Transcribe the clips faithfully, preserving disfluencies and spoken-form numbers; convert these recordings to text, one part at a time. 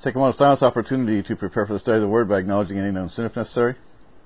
take a moment of silence opportunity to prepare for the study of the Word by acknowledging any known sin if necessary.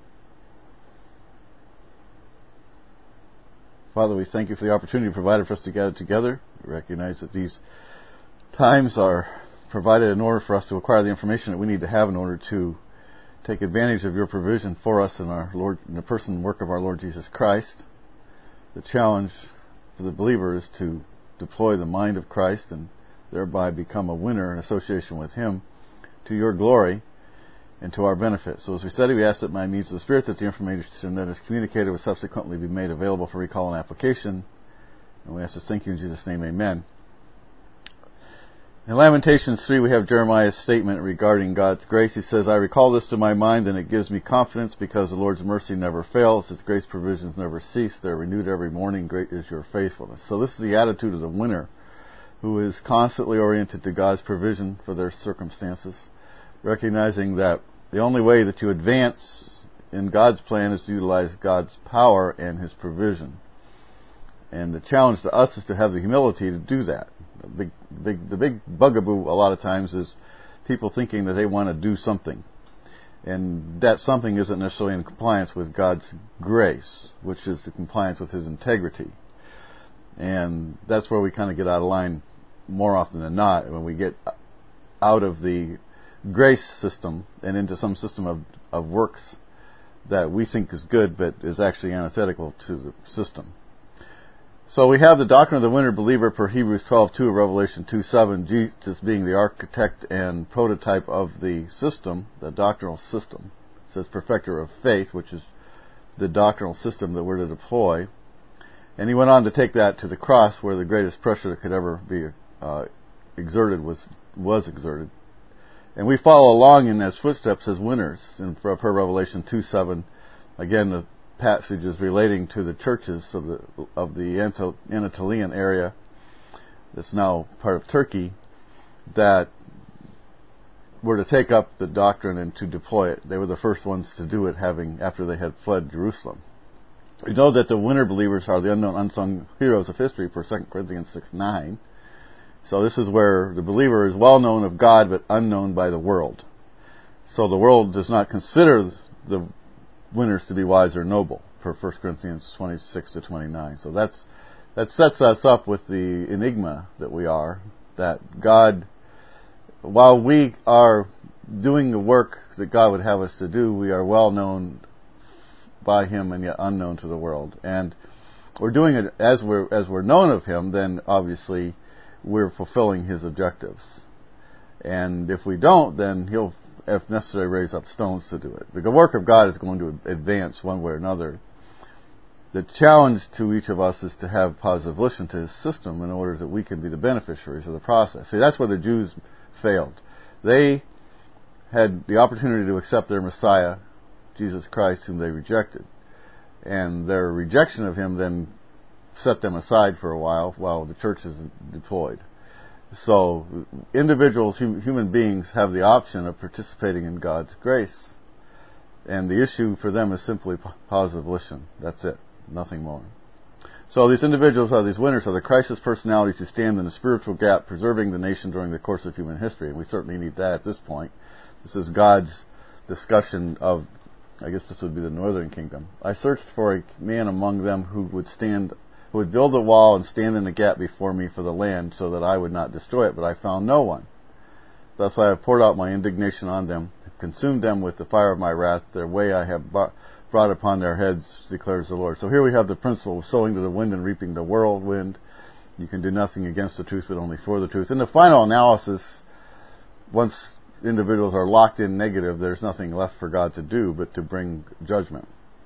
Father, we thank you for the opportunity provided for us to gather together. We recognize that these times are provided in order for us to acquire the information that we need to have in order to take advantage of your provision for us in our Lord, in the person and work of our Lord Jesus Christ. The challenge for the believer is to deploy the mind of Christ and thereby become a winner in association with Him to your glory and to our benefit. So as we study, we ask that by means of the Spirit that the information that is communicated will subsequently be made available for recall and application. And we ask this, thank you in Jesus' name, amen. In Lamentations three, we have Jeremiah's statement regarding God's grace. He says, I recall this to my mind, and it gives me confidence because the Lord's mercy never fails. His grace provisions never cease. They're renewed every morning. Great is your faithfulness. So this is the attitude of the winner, who is constantly oriented to God's provision for their circumstances, recognizing that the only way that you advance in God's plan is to utilize God's power and His provision. And the challenge to us is to have the humility to do that. The big, big, the big bugaboo a lot of times is people thinking that they want to do something. And that something isn't necessarily in compliance with God's grace, which is the compliance with His integrity. And that's where we kind of get out of line more often than not, when we get out of the grace system and into some system of, of works that we think is good but is actually antithetical to the system. So we have the doctrine of the winner believer per Hebrews twelve two, Revelation two seven, Jesus being the architect and prototype of the system, the doctrinal system. It says perfecter of faith, which is the doctrinal system that we're to deploy. And he went on to take that to the cross, where the greatest pressure that could ever be uh, exerted was was exerted. And we follow along in his footsteps as winners. In per Revelation two seven, again, the passages relating to the churches of the of the Anatolian area that's now part of Turkey that were to take up the doctrine and to deploy it. They were the first ones to do it, having after they had fled Jerusalem. We know that the winner believers are the unknown, unsung heroes of history for Second Corinthians six nine. So this is where the believer is well known of God but unknown by the world. So the world does not consider the winners to be wise or noble, per First Corinthians twenty-six to twenty-nine. So that's that sets us up with the enigma that we are, that God, while we are doing the work that God would have us to do, we are well known by Him and yet unknown to the world. And we're doing it as we're as we're known of Him, then obviously we're fulfilling His objectives. And if we don't, then He'll, if necessary, raise up stones to do it. The work of God is going to advance one way or another. The challenge to each of us is to have positive volition to His system in order that we can be the beneficiaries of the process. See, that's where the Jews failed. They had the opportunity to accept their Messiah, Jesus Christ, whom they rejected. And their rejection of Him then set them aside for a while while the church is deployed. So individuals, hum, human beings, have the option of participating in God's grace. And the issue for them is simply positive volition. That's it. Nothing more. So these individuals are these winners are the crisis personalities who stand in the spiritual gap, preserving the nation during the course of human history. And we certainly need that at this point. This is God's discussion of, I guess this would be the northern kingdom. I searched for a man among them who would stand who would build the wall and stand in the gap before me for the land, so that I would not destroy it, but I found no one. Thus I have poured out my indignation on them, consumed them with the fire of my wrath. Their way I have brought upon their heads, declares the Lord. So here we have the principle of sowing to the wind and reaping the whirlwind. You can do nothing against the truth, but only for the truth. In the final analysis, once individuals are locked in negative, there's nothing left for God to do but to bring judgment.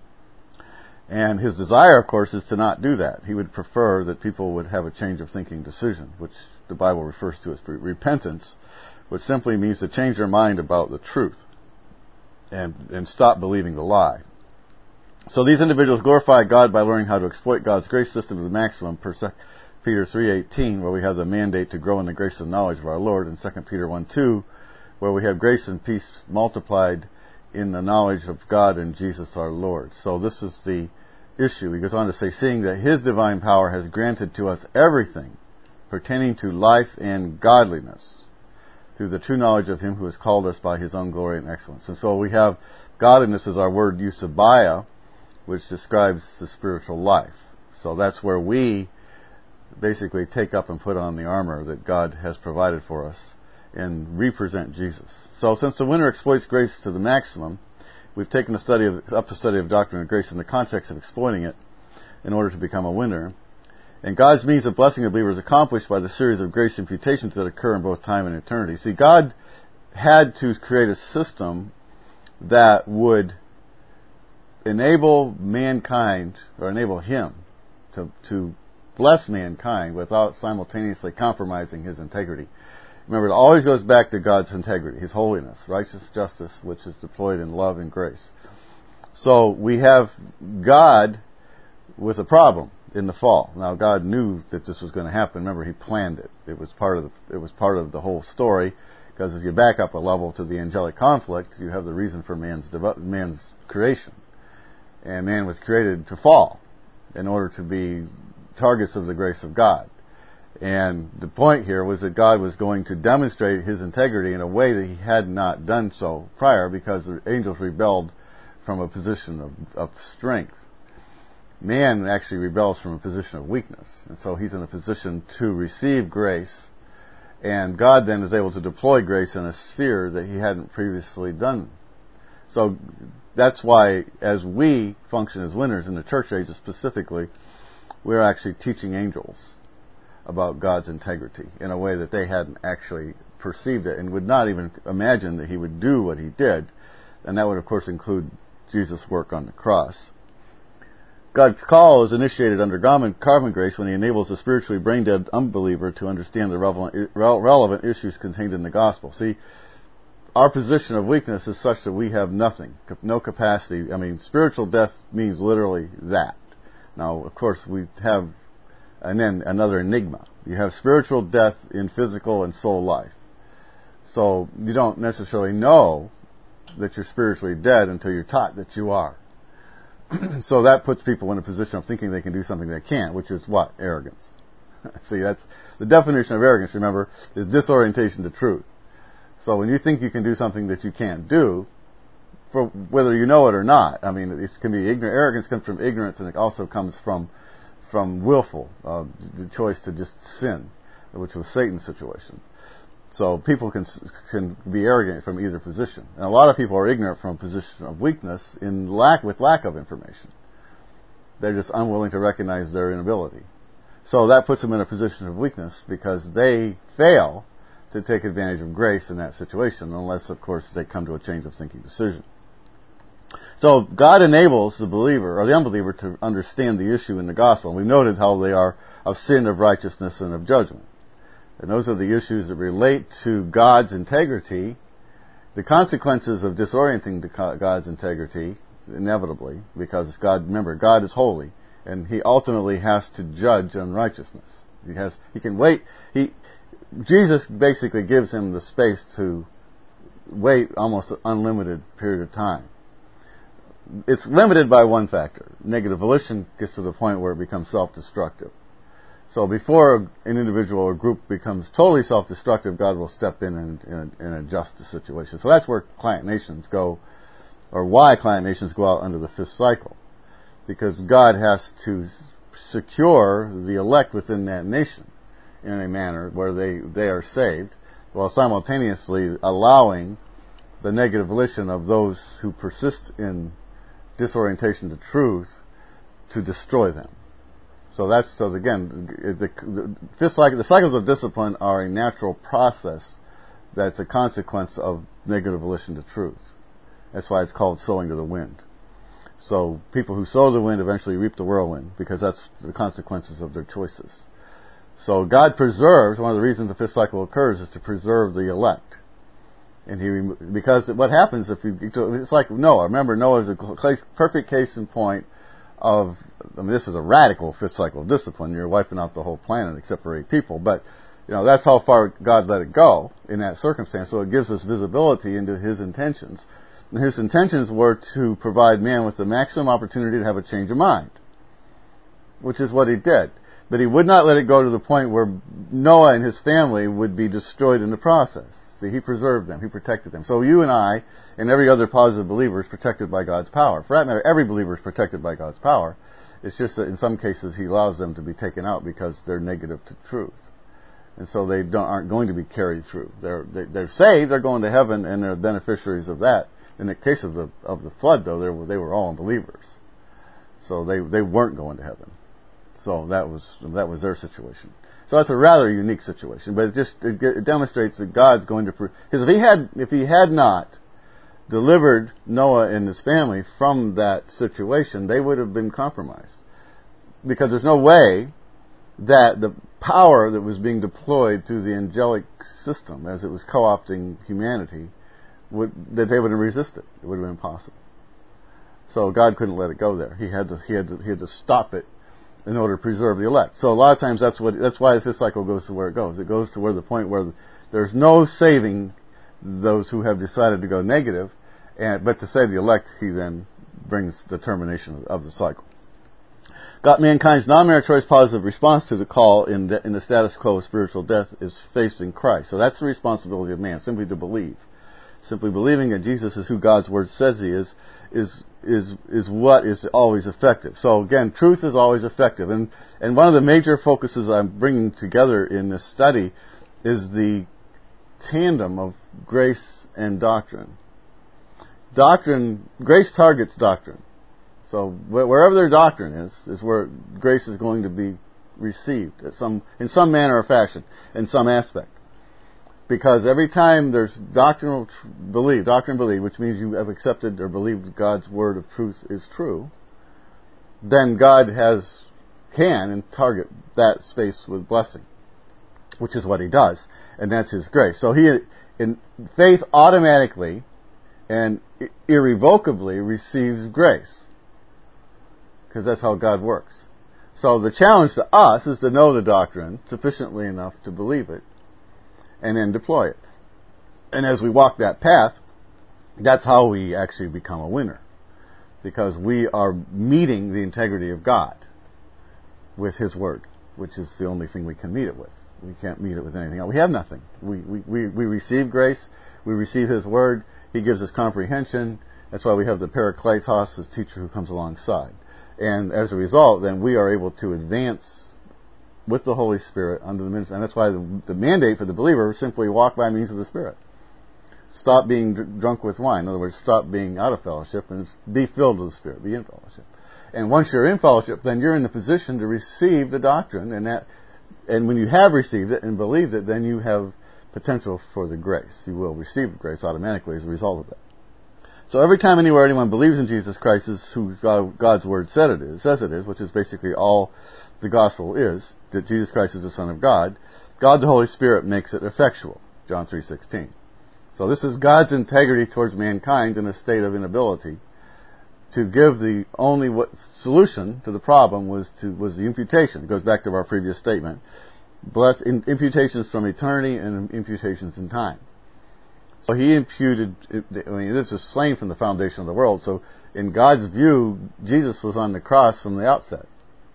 And His desire, of course, is to not do that. He would prefer that people would have a change of thinking decision, which the Bible refers to as repentance, which simply means to change their mind about the truth and, and stop believing the lie. So these individuals glorify God by learning how to exploit God's grace system to the maximum, per Second Peter three eighteen, where we have the mandate to grow in the grace and knowledge of our Lord, and Second Peter one two, where we have grace and peace multiplied in the knowledge of God and Jesus our Lord. So this is the issue. He goes on to say, seeing that His divine power has granted to us everything pertaining to life and godliness through the true knowledge of Him who has called us by His own glory and excellence. And so we have godliness as our word eusebia, which describes the spiritual life. So that's where we basically take up and put on the armor that God has provided for us and represent Jesus. So since the winner exploits grace to the maximum, we've taken a study of, up to study of doctrine of grace in the context of exploiting it in order to become a winner. And God's means of blessing the believer is accomplished by the series of grace imputations that occur in both time and eternity. See, God had to create a system that would enable mankind, or enable Him, to, to bless mankind without simultaneously compromising His integrity. Remember, it always goes back to God's integrity, His holiness, righteous justice, which is deployed in love and grace. So we have God with a problem in the fall. Now, God knew that this was going to happen. Remember, He planned it. It was part of the, it was part of the whole story. Because if you back up a level to the angelic conflict, you have the reason for man's devo- man's creation, and man was created to fall in order to be targets of the grace of God. And the point here was that God was going to demonstrate His integrity in a way that He had not done so prior, because the angels rebelled from a position of, of strength. Man actually rebels from a position of weakness, and so he's in a position to receive grace, and God then is able to deploy grace in a sphere that He hadn't previously done. So that's why, as we function as winners in the church ages specifically, we're actually teaching angels about God's integrity in a way that they hadn't actually perceived it and would not even imagine that He would do what He did. And that would, of course, include Jesus' work on the cross. God's call is initiated under common grace when He enables a spiritually brain-dead unbeliever to understand the relevant, relevant issues contained in the gospel. See, our position of weakness is such that we have nothing, no capacity. I mean, spiritual death means literally that. Now, of course, we have, and then another enigma. You have spiritual death in physical and soul life. So you don't necessarily know that you're spiritually dead until you're taught that you are. So that puts people in a position of thinking they can do something they can't, which is what? Arrogance. See, that's the definition of arrogance, remember, is disorientation to truth. So when you think you can do something that you can't do, for whether you know it or not, I mean, it can be ignorant. Arrogance comes from ignorance, and it also comes from from willful, uh, the choice to just sin, which was Satan's situation. So people can can be arrogant from either position, and a lot of people are ignorant from a position of weakness in lack with lack of information. They're just unwilling to recognize their inability. So that puts them in a position of weakness because they fail to take advantage of grace in that situation, unless, of course, they come to a change of thinking decision. So God enables the believer or the unbeliever to understand the issue in the gospel. We've noted how they are of sin, of righteousness, and of judgment. And those are the issues that relate to God's integrity. The consequences of disorienting to God's integrity, inevitably, because God, remember, God is holy, and He ultimately has to judge unrighteousness. He has, He can wait. He, Jesus basically gives him the space to wait almost an unlimited period of time. It's limited by one factor. Negative volition gets to the point where it becomes self-destructive. So before an individual or group becomes totally self-destructive, God will step in and, and, and adjust the situation. So that's where client nations go, or why client nations go out under the fifth cycle. Because God has to secure the elect within that nation in a manner where they, they are saved, while simultaneously allowing the negative volition of those who persist in disorientation to truth to destroy them. So that's, so again, the, the fifth cycle, the cycles of discipline are a natural process that's a consequence of negative volition to truth. That's why it's called sowing to the wind. So people who sow the wind eventually reap the whirlwind, because that's the consequences of their choices. So God preserves, one of the reasons the fifth cycle occurs is to preserve the elect. And he, because what happens if you, it's like Noah. Remember, Noah is a perfect case in point of, I mean, this is a radical fifth cycle of discipline. You're wiping out the whole planet except for eight people. But, you know, that's how far God let it go in that circumstance. So it gives us visibility into His intentions. And His intentions were to provide man with the maximum opportunity to have a change of mind, which is what He did. But He would not let it go to the point where Noah and his family would be destroyed in the process. See, He preserved them. He protected them. So you and I and every other positive believer is protected by God's power. For that matter, every believer is protected by God's power. It's just that in some cases He allows them to be taken out because they're negative to truth. And so they don't, aren't going to be carried through. They're, they, they're saved, they're going to heaven, and they're beneficiaries of that. In the case of the of the flood, though, they were, they were all unbelievers. So they, they weren't going to heaven. So that was that was their situation. So that's a rather unique situation, but it just it, it demonstrates that God's going to, because if he had if he had not delivered Noah and his family from that situation, they would have been compromised, because there's no way that the power that was being deployed through the angelic system as it was co-opting humanity would that they would have resisted. It would have been impossible. So God couldn't let it go there. He had to he had to he had to stop it in order to preserve the elect. So a lot of times that's what that's why the fifth cycle goes to where it goes. It goes to where the point where there's no saving those who have decided to go negative, and but to save the elect, he then brings the termination of the cycle. God, mankind's non-meritorious positive response to the call in the, in the status quo of spiritual death is faith in Christ. So that's the responsibility of man, simply to believe. Simply believing that Jesus is who God's Word says He is, is is is what is always effective. So again, truth is always effective. And and one of the major focuses I'm bringing together in this study is the tandem of grace and doctrine. Doctrine, grace targets doctrine. So wherever their doctrine is, is where grace is going to be received at some, in some manner or fashion, in some aspect. Because every time there's doctrinal tr- belief, doctrine belief, which means you have accepted or believed God's word of truth is true, then God has, can and target that space with blessing, which is what He does, and that's His grace. So He, in faith, automatically and irrevocably receives grace, because that's how God works. So the challenge to us is to know the doctrine sufficiently enough to believe it, and then deploy it. And as we walk that path, that's how we actually become a winner, because we are meeting the integrity of God with His Word, which is the only thing we can meet it with. We can't meet it with anything else. We have nothing. We, we, we, we receive grace. We receive His Word. He gives us comprehension. That's why we have the Parakletos, His teacher who comes alongside. And as a result, then we are able to advance with the Holy Spirit under the ministry. And that's why the, the mandate for the believer is simply walk by means of the Spirit. Stop being dr- drunk with wine. In other words, stop being out of fellowship and be filled with the Spirit. Be in fellowship. And once you're in fellowship, then you're in the position to receive the doctrine. And that, and when you have received it and believed it, then you have potential for the grace. You will receive the grace automatically as a result of that. So every time anywhere anyone believes in Jesus Christ is who God, God's Word said it is, says it is, which is basically all the gospel is, that Jesus Christ is the Son of God, God the Holy Spirit makes it effectual. John three sixteen. So this is God's integrity towards mankind in a state of inability to give the only what, solution to the problem was to was the imputation. It goes back to our previous statement. Bless, in, imputations from eternity and imputations in time. So He imputed, I mean, this is slain from the foundation of the world. So in God's view, Jesus was on the cross from the outset.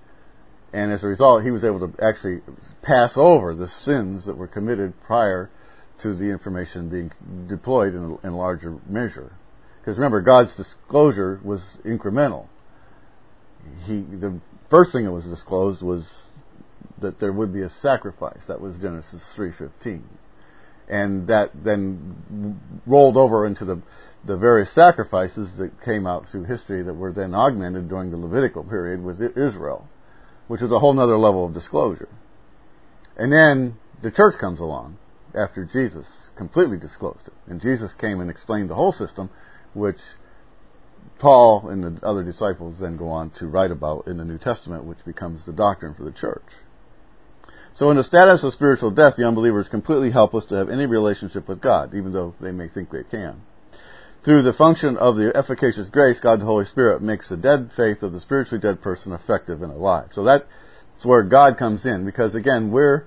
And as a result, He was able to actually pass over the sins that were committed prior to the information being deployed in a, in a larger measure. Because remember, God's disclosure was incremental. He, the first thing that was disclosed was that there would be a sacrifice. That was Genesis three fifteen. And that then rolled over into the, the various sacrifices that came out through history that were then augmented during the Levitical period with Israel, which was a whole other level of disclosure. And then the church comes along after Jesus completely disclosed it. And Jesus came and explained the whole system, which Paul and the other disciples then go on to write about in the New Testament, which becomes the doctrine for the church. So in the status of spiritual death, the unbeliever is completely helpless to have any relationship with God, even though they may think they can. Through the function of the efficacious grace, God the Holy Spirit makes the dead faith of the spiritually dead person effective and alive. So that's where God comes in, because again, we're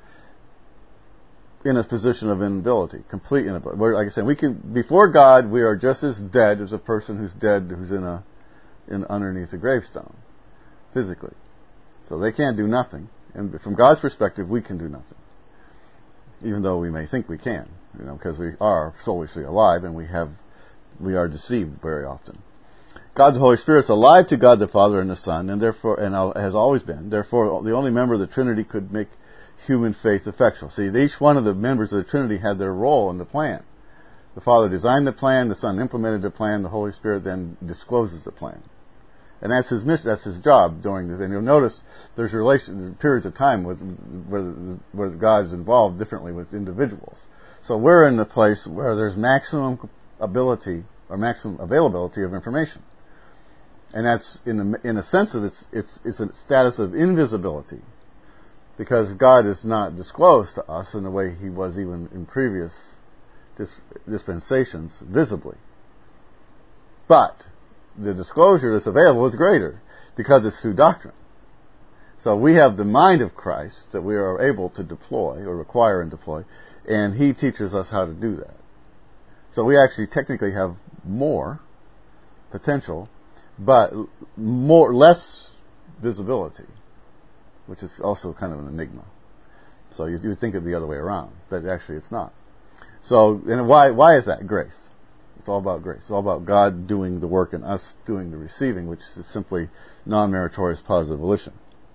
in a position of inability, complete inability. We're, like I said, we can before God, we are just as dead as a person who's dead, who's in a in underneath a gravestone, physically. So they can't do nothing. And from God's perspective, we can do nothing, even though we may think we can. you know, because we are soulishly alive and we have, we are deceived very often. God the Holy Spirit is alive to God the Father and the Son, and therefore, and has always been. Therefore, the only member of the Trinity could make human faith effectual. See, each one of the members of the Trinity had their role in the plan. The Father designed the plan, the Son implemented the plan, the Holy Spirit then discloses the plan. And that's his mission, that's his job during the, and you'll notice there's relation, periods of time with, where, where God is involved differently with individuals. So we're in the place where there's maximum ability, or maximum availability of information. And that's, in the, in a sense of it's, it's, it's a status of invisibility. Because God is not disclosed to us in the way He was even in previous dispensations, visibly. But the disclosure that's available is greater, because it's through doctrine. So we have the mind of Christ that we are able to deploy, or require and deploy, and He teaches us how to do that. So we actually technically have more potential, but more less visibility, which is also kind of an enigma. So you, you would think it'd be the other way around, but actually it's not. So, and why why is that? Grace. It's all about grace. It's all about God doing the work and us doing the receiving, which is simply non-meritorious positive volition.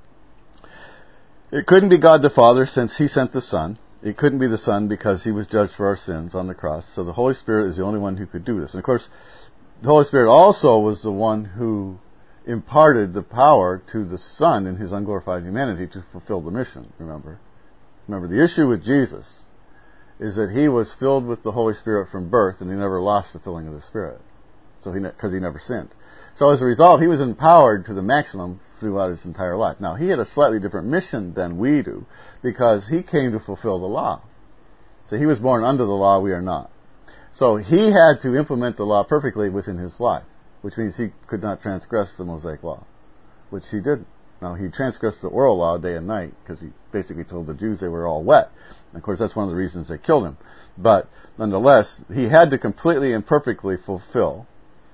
It couldn't be God the Father since He sent the Son. It couldn't be the Son because He was judged for our sins on the cross. So the Holy Spirit is the only one who could do this. And of course, the Holy Spirit also was the one who imparted the power to the Son in His unglorified humanity to fulfill the mission, remember. Remember, the issue with Jesus is that He was filled with the Holy Spirit from birth, and He never lost the filling of the Spirit. So he, because He never sinned. So as a result, He was empowered to the maximum throughout His entire life. Now, He had a slightly different mission than we do, because He came to fulfill the law. So He was born under the law, we are not. So He had to implement the law perfectly within His life, which means He could not transgress the Mosaic law, which He didn't. Now, He transgressed the oral law day and night, because He basically told the Jews they were all wet. And of course, that's one of the reasons they killed Him. But nonetheless, He had to completely and perfectly fulfill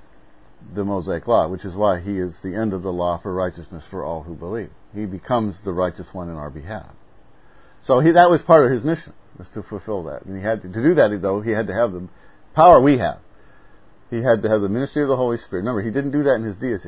the Mosaic law, which is why He is the end of the law for righteousness for all who believe. He becomes the righteous one in our behalf. So he, that was part of His mission, was to fulfill that. And He had to, to do that, though, He had to have the power we have. He had to have the ministry of the Holy Spirit. Remember, He didn't do that in His deity.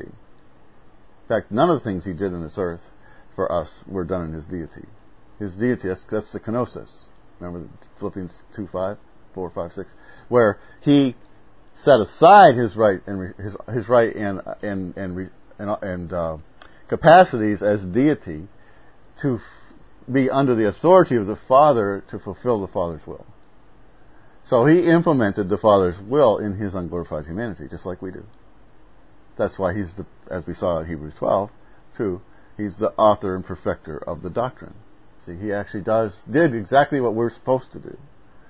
In fact, none of the things He did in this earth for us were done in His deity. His deity, that's, that's the kenosis. Remember Philippians two, five, four, five, six, where He set aside His right and His His right and and and and, and uh, capacities as deity to f- be under the authority of the Father to fulfill the Father's will. So He implemented the Father's will in His unglorified humanity, just like we do. That's why He's, the, as we saw in Hebrews twelve, two, He's the author and perfecter of the doctrine. See, He actually does, did exactly what we're supposed to do.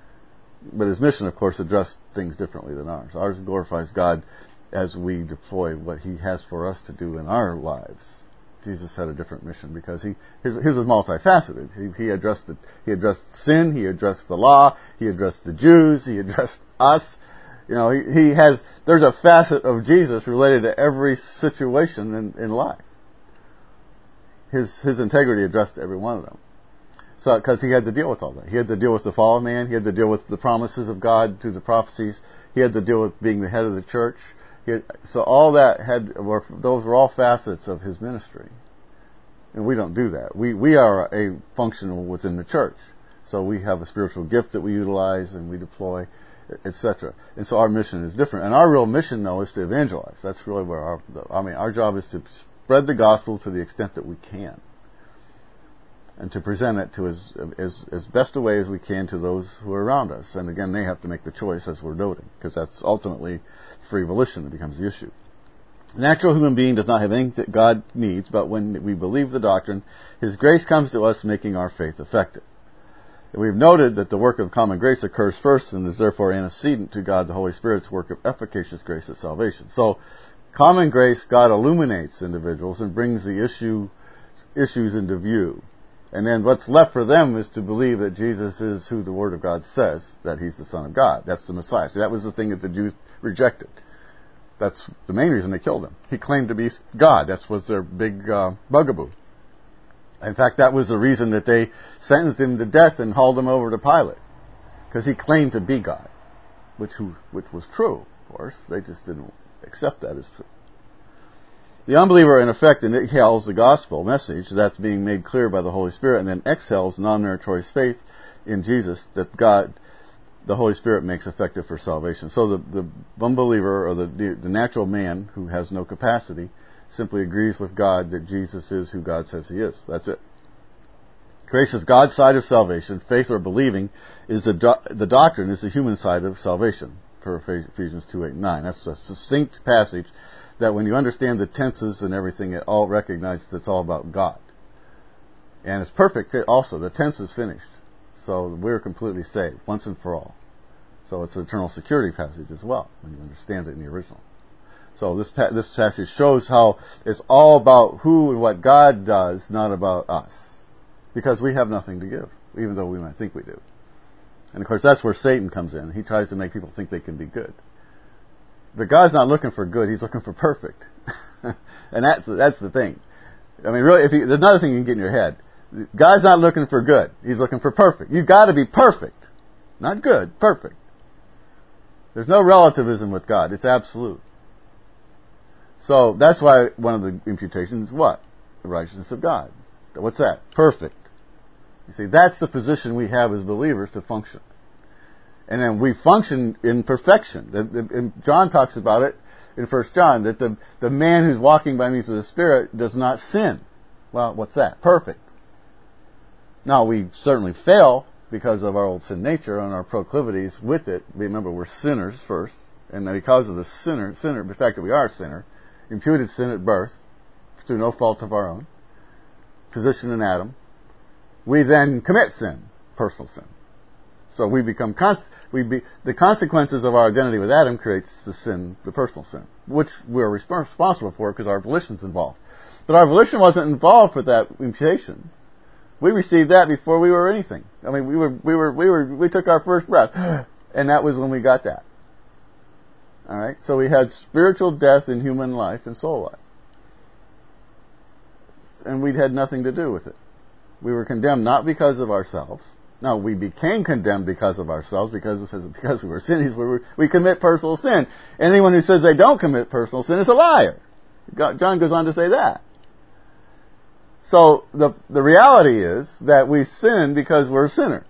But His mission, of course, addressed things differently than ours. Ours glorifies God as we deploy what He has for us to do in our lives. Jesus had a different mission because he his, his was multifaceted. He, he addressed it, he addressed sin, He addressed the law, He addressed the Jews, He addressed us. You know, he, he has, there's a facet of Jesus related to every situation in, in life. His, his integrity addressed every one of them. So, because He had to deal with all that. He had to deal with the fall of man. He had to deal with the promises of God through the prophecies. He had to deal with being the head of the church. He had, so all that had, were, those were all facets of His ministry. And we don't do that. We, we are a functional within the church. So we have a spiritual gift that we utilize and we deploy, et cetera. And so our mission is different. And our real mission, though, is to evangelize. That's really where our, I mean, our job is to spread the gospel to the extent that we can. And to present it to as, as, as best a way as we can to those who are around us. And again, they have to make the choice, as we're noting, because that's ultimately free volition that becomes the issue. A natural human being does not have anything that God needs, but when we believe the doctrine, His grace comes to us, making our faith effective. And we've noted that the work of common grace occurs first and is therefore antecedent to God the Holy Spirit's work of efficacious grace at salvation. So, common grace, God illuminates individuals and brings the issue issues into view. And then what's left for them is to believe that Jesus is who the Word of God says, that He's the Son of God. That's the Messiah. See, that was the thing that the Jews rejected. That's the main reason they killed Him. He claimed to be God. That was their big uh, bugaboo. In fact, that was the reason that they sentenced Him to death and hauled Him over to Pilate. Because he claimed to be God, which, who, which was true, of course. They just didn't accept that as true. The unbeliever, in effect, inhales the gospel message that's being made clear by the Holy Spirit, and then exhales non-meritorious faith in Jesus that God, the Holy Spirit, makes effective for salvation. So the, the unbeliever, or the, the, the natural man who has no capacity, simply agrees with God that Jesus is who God says he is. That's it. Grace is God's side of salvation. Faith, or believing, is the do- the doctrine is the human side of salvation, per Ephesians two, eight, and nine. That's a succinct passage that when you understand the tenses and everything, it all recognizes it's all about God. And it's perfect also. The tense is finished. So we're completely saved, once and for all. So it's an eternal security passage as well, when you understand it in the original. So this pa- this passage shows how it's all about who and what God does, not about us. Because we have nothing to give, even though we might think we do. And of course that's where Satan comes in. He tries to make people think they can be good. But God's not looking for good, he's looking for perfect. And that's that's the thing. I mean, really, if you, there's another thing you can get in your head. God's not looking for good, he's looking for perfect. You've got to be perfect. Not good, perfect. There's no relativism with God, it's absolute. So that's why one of the imputations is what? The righteousness of God. What's that? Perfect. You see, that's the position we have as believers to function. And then we function in perfection. And John talks about it in First John, that the, the man who's walking by means of the Spirit does not sin. Well, what's that? Perfect. Now, we certainly fail because of our old sin nature and our proclivities with it. Remember, we're sinners first. And because of the sinner, sinner, the fact that we are a sinner, imputed sin at birth, through no fault of our own, position in Adam, we then commit sin, personal sin. So we become, cons- we be, the consequences of our identity with Adam creates the sin, the personal sin, which we're resp- responsible for because our volition's involved. But our volition wasn't involved with that imputation. We received that before we were anything. I mean, we were, we were, we were, we took our first breath, and that was when we got that. Alright? So we had spiritual death in human life and soul life. And we'd had nothing to do with it. We were condemned not because of ourselves. No, we became condemned because of ourselves, because because we were sinners. We, were, we commit personal sin. Anyone who says they don't commit personal sin is a liar. John goes on to say that. So the the reality is that we sin because we're a sinner.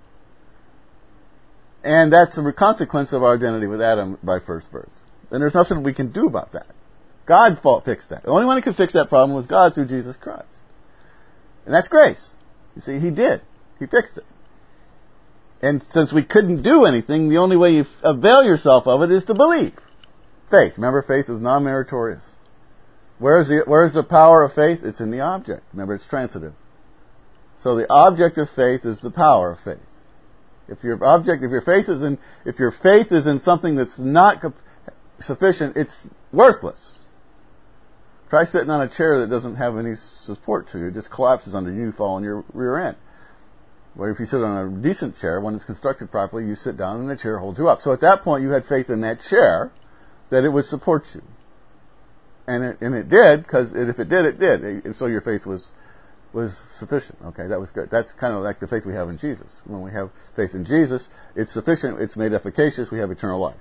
And that's a consequence of our identity with Adam by first birth. And there's nothing we can do about that. God fixed that. The only one who could fix that problem was God through Jesus Christ. And that's grace. You see, he did. He fixed it. And since we couldn't do anything, the only way you avail yourself of it is to believe. Faith. Remember, faith is non-meritorious. Where is the, where is the power of faith? It's in the object. Remember, it's transitive. So the object of faith is the power of faith. If your object, if your faith is in, if your faith is in something that's not sufficient, it's worthless. Try sitting on a chair that doesn't have any support to you. It just collapses under you, you fall on your rear end. But if you sit on a decent chair, one that's constructed properly, you sit down and the chair holds you up. So at that point, you had faith in that chair that it would support you. And it, and it did, because if it did, it did. And so your faith was was sufficient. Okay, that was good. That's kind of like the faith we have in Jesus. When we have faith in Jesus, it's sufficient, it's made efficacious, we have eternal life.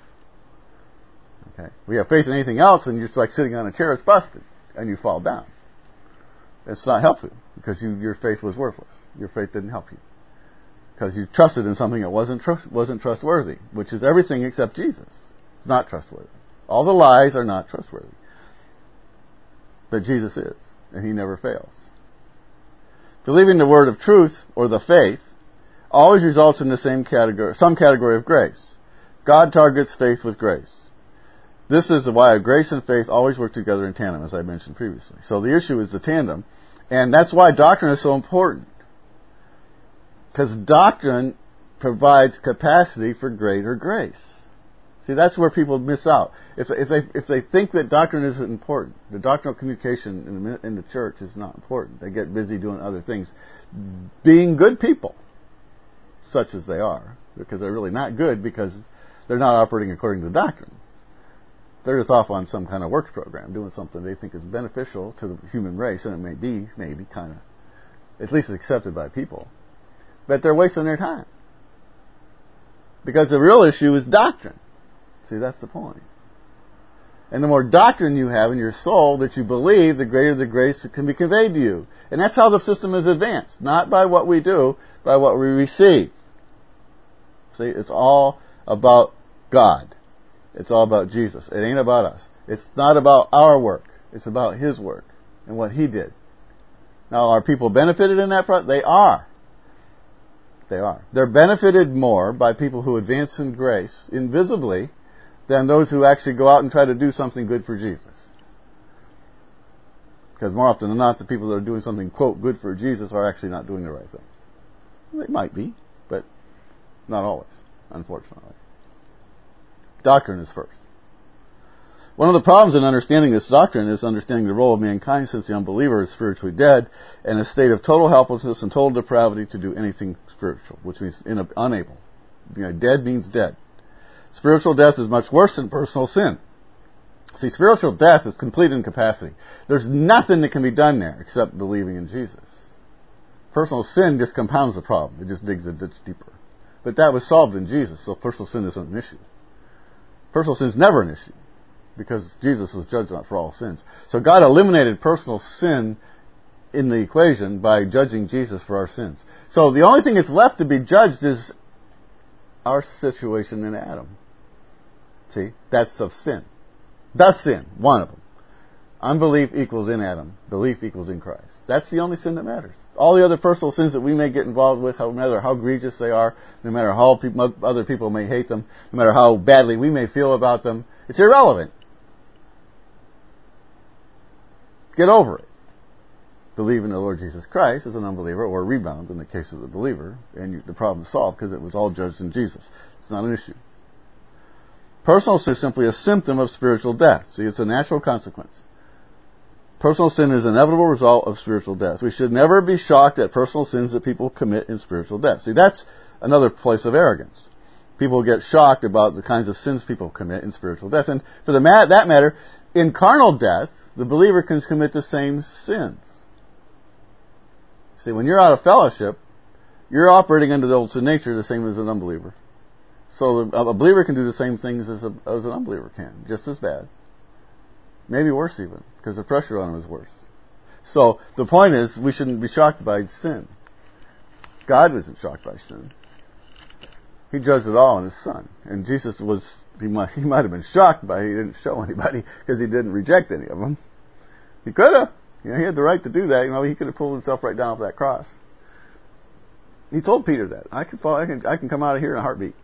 Okay, we have faith in anything else, and you're just like sitting on a chair, it's busted, and you fall down. It's not helpful, because you, your faith was worthless. Your faith didn't help you. Because you trusted in something that wasn't trust, wasn't trustworthy, which is everything except Jesus. It's not trustworthy. All the lies are not trustworthy. But Jesus is, and he never fails. Believing the word of truth, or the faith, always results in the same category, some category of grace. God targets faith with grace. This is why grace and faith always work together in tandem, as I mentioned previously. So the issue is the tandem, and that's why doctrine is so important. Because doctrine provides capacity for greater grace. See, that's where people miss out. If, if they if they think that doctrine isn't important, the doctrinal communication in the, in the church is not important. They get busy doing other things, being good people, such as they are, because they're really not good because they're not operating according to doctrine. They're just off on some kind of works program, doing something they think is beneficial to the human race, and it may be, maybe, kind of, at least accepted by people. But they're wasting their time. Because the real issue is doctrine. See, that's the point. And the more doctrine you have in your soul that you believe, the greater the grace that can be conveyed to you. And that's how the system is advanced. Not by what we do, by what we receive. See, it's all about God. It's all about Jesus. It ain't about us. It's not about our work. It's about His work and what He did. Now, are people benefited in that process? They are. They are. They're benefited more by people who advance in grace invisibly than those who actually go out and try to do something good for Jesus. Because more often than not, the people that are doing something, quote, good for Jesus are actually not doing the right thing. They might be, but not always, unfortunately. Doctrine is first. One of the problems in understanding this doctrine is understanding the role of mankind, since the unbeliever is spiritually dead, in a state of total helplessness and total depravity to do anything spiritual, which means in unable. You know, dead means dead. Spiritual death is much worse than personal sin. See, spiritual death is complete incapacity. There's nothing that can be done there except believing in Jesus. Personal sin just compounds the problem. It just digs a ditch deeper. But that was solved in Jesus, so personal sin isn't an issue. Personal sin is never an issue, because Jesus was judged for all sins. So God eliminated personal sin in the equation by judging Jesus for our sins. So the only thing that's left to be judged is our situation in Adam. See? That's of sin. The sin. One of them. Unbelief equals in Adam. Belief equals in Christ. That's the only sin that matters. All the other personal sins that we may get involved with, no matter how egregious they are, no matter how people, other people may hate them, no matter how badly we may feel about them, it's irrelevant. Get over it. Believe in the Lord Jesus Christ as an unbeliever, or rebound in the case of the believer, and you, the problem is solved because it was all judged in Jesus. It's not an issue. Personal sin is simply a symptom of spiritual death. See, it's a natural consequence. Personal sin is an inevitable result of spiritual death. We should never be shocked at personal sins that people commit in spiritual death. See, that's another place of arrogance. People get shocked about the kinds of sins people commit in spiritual death. And for the ma- that matter, in carnal death, the believer can commit the same sins. See, when you're out of fellowship, you're operating under the old sin nature the same as an unbeliever. So a believer can do the same things as, a, as an unbeliever can, just as bad. Maybe worse even, because the pressure on him is worse. So the point is, we shouldn't be shocked by sin. God wasn't shocked by sin. He judged it all in His Son. And Jesus was, he might, he might have been shocked by it. He didn't show anybody because He didn't reject any of them. He could have. You know, he had the right to do that. You know, he could have pulled himself right down off that cross. He told Peter that. I can fall, I can, I can come out of here in a heartbeat.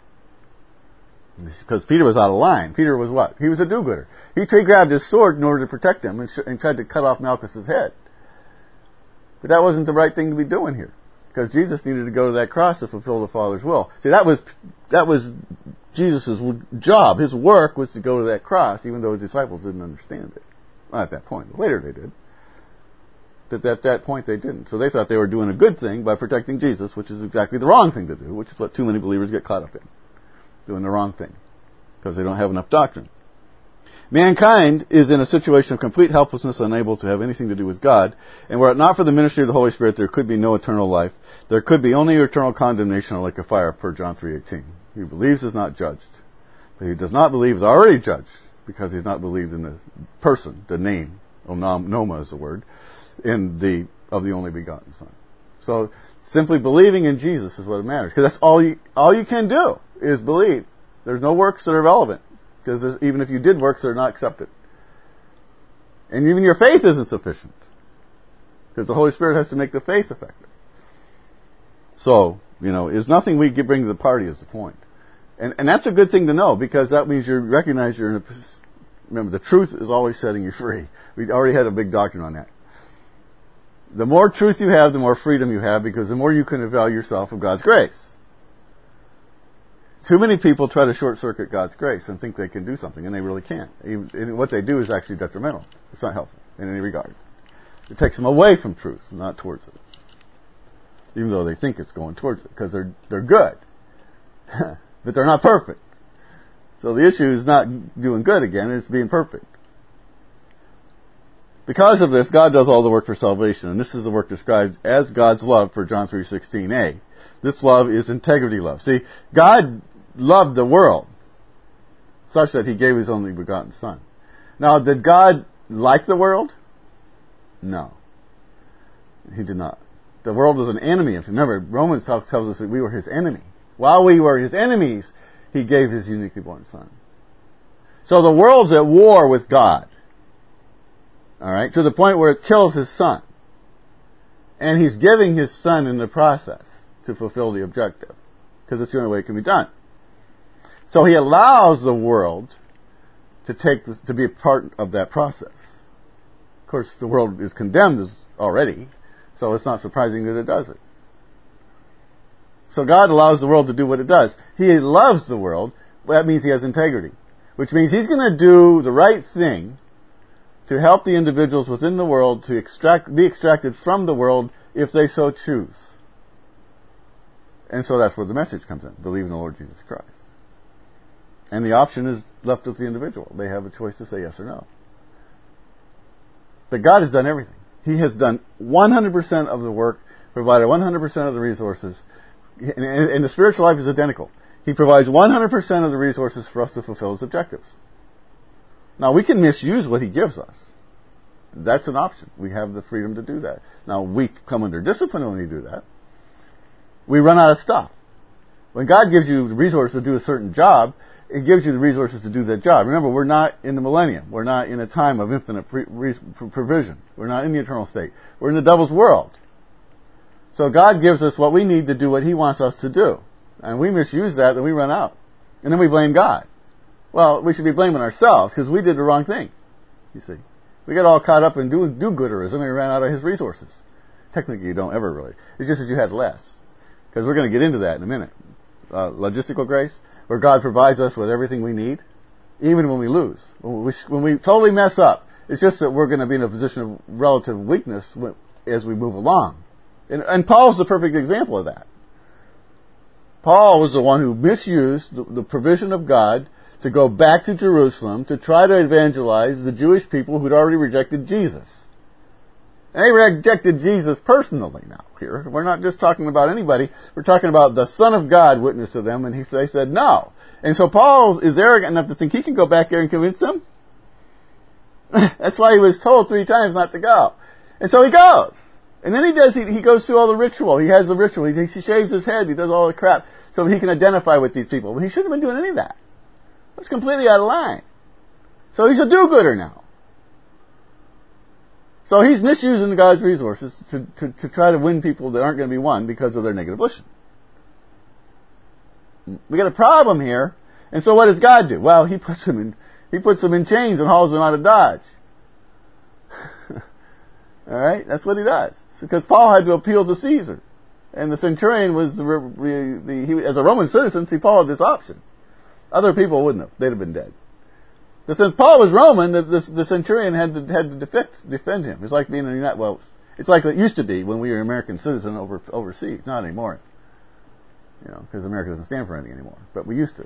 Because Peter was out of line. Peter was what? He was a do-gooder. He, he grabbed his sword in order to protect him and, sh- and tried to cut off Malchus's head. But that wasn't the right thing to be doing here. Because Jesus needed to go to that cross to fulfill the Father's will. See, that was, that was Jesus' job. His work was to go to that cross, even though His disciples didn't understand it. Not at that point. Later they did. But at that point they didn't. So they thought they were doing a good thing by protecting Jesus, which is exactly the wrong thing to do, which is what too many believers get caught up in. Doing the wrong thing. Because they don't have enough doctrine. Mankind is in a situation of complete helplessness, unable to have anything to do with God. And were it not for the ministry of the Holy Spirit, there could be no eternal life. There could be only eternal condemnation or lake of fire, per John three eighteen. He who believes is not judged. But he who does not believe is already judged, because he's not believed in the person, the name, Noma is the word, in the of the only begotten Son. So simply believing in Jesus is what matters, because that's all you all you can do is believe. There's no works that are relevant, because even if you did works, they're not accepted. And even your faith isn't sufficient, because the Holy Spirit has to make the faith effective. So, you know, there's nothing we can bring to the party is the point. And and that's a good thing to know, because that means you recognize you're in a... Remember, the truth is always setting you free. We already had a big doctrine on that. The more truth you have, the more freedom you have, because the more you can avail yourself of God's grace. Too many people try to short-circuit God's grace and think they can do something, and they really can't. And what they do is actually detrimental. It's not helpful in any regard. It takes them away from truth, not towards it. Even though they think it's going towards it, because they're they're good. But they're not perfect. So the issue is not doing good again, it's being perfect. Because of this, God does all the work for salvation, and this is the work described as God's love for John three sixteen a. This love is integrity love. See, God loved the world such that he gave his only begotten Son. Now, did God like the world? No. He did not. The world was an enemy. If you remember, Romans talk, tells us that we were his enemy. While we were his enemies, he gave his uniquely born Son. So the world's at war with God. All right? To the point where it kills his Son. And he's giving his Son in the process to fulfill the objective. Because it's the only way it can be done. So he allows the world to take this, to be a part of that process. Of course, the world is condemned as already, so it's not surprising that it does it. So God allows the world to do what it does. He loves the world. That means he has integrity. Which means he's going to do the right thing to help the individuals within the world to extract, be extracted from the world if they so choose. And so that's where the message comes in. Believe in the Lord Jesus Christ. And the option is left with the individual. They have a choice to say yes or no. But God has done everything. He has done one hundred percent of the work, provided one hundred percent of the resources, and, and the spiritual life is identical. He provides one hundred percent of the resources for us to fulfill his objectives. Now, we can misuse what he gives us. That's an option. We have the freedom to do that. Now, we come under discipline when we do that. We run out of stuff. When God gives you the resources to do a certain job, it gives you the resources to do that job. Remember, we're not in the millennium. We're not in a time of infinite pre- re- provision. We're not in the eternal state. We're in the devil's world. So God gives us what we need to do what he wants us to do. And we misuse that, then we run out. And then we blame God. Well, we should be blaming ourselves because we did the wrong thing. You see. We got all caught up in do- do-gooderism and we ran out of his resources. Technically, you don't ever really. It's just that you had less. Because we're going to get into that in a minute. Uh, logistical grace, where God provides us with everything we need, even when we lose. When we, when we totally mess up, it's just that we're going to be in a position of relative weakness as we move along. And, and Paul's the perfect example of that. Paul was the one who misused the, the provision of God to go back to Jerusalem to try to evangelize the Jewish people who'd already rejected Jesus. And they rejected Jesus personally now here. We're not just talking about anybody. We're talking about the Son of God witnessed to them, and he, they said no. And so Paul is arrogant enough to think he can go back there and convince them. That's why he was told three times not to go. And so he goes. And then he does, he, he goes through all the ritual. He has the ritual. He, he shaves his head. He does all the crap so he can identify with these people. But he shouldn't have been doing any of that. That's completely out of line. So he's a do-gooder now. So he's misusing God's resources to, to, to try to win people that aren't going to be won because of their negative volition. We got a problem here. And so what does God do? Well, he puts them in, he puts them in chains and hauls them out of Dodge. All right? That's what he does. Because Paul had to appeal to Caesar. And the centurion was, the, the, the he, as a Roman citizen, see, Paul had this option. Other people wouldn't have. They'd have been dead. But since Paul was Roman, the, the, the centurion had to, had to defect, defend him. It's like being in the United, well, it's like it used to be when we were an American citizen over, overseas. Not anymore. You know, because America doesn't stand for anything anymore. But we used to.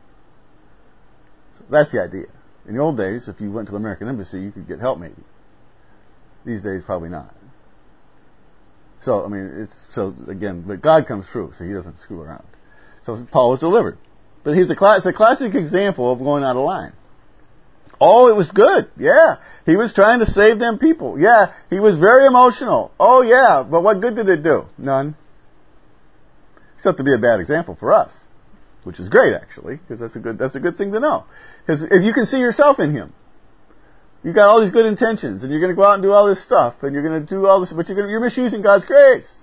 So that's the idea. In the old days, if you went to the American embassy, you could get help maybe. These days, probably not. So, I mean, it's, so again, but God comes through, so he doesn't screw around. So Paul was delivered. But he's a, cla- it's a classic example of going out of line. Oh, it was good. Yeah. He was trying to save them people. Yeah. He was very emotional. Oh, yeah. But what good did it do? None. Except to be a bad example for us. Which is great, actually. Because that's a good, that's a good thing to know. Because if you can see yourself in him. You got all these good intentions. And you're going to go out and do all this stuff. And you're going to do all this. But you're, going to, you're misusing God's grace.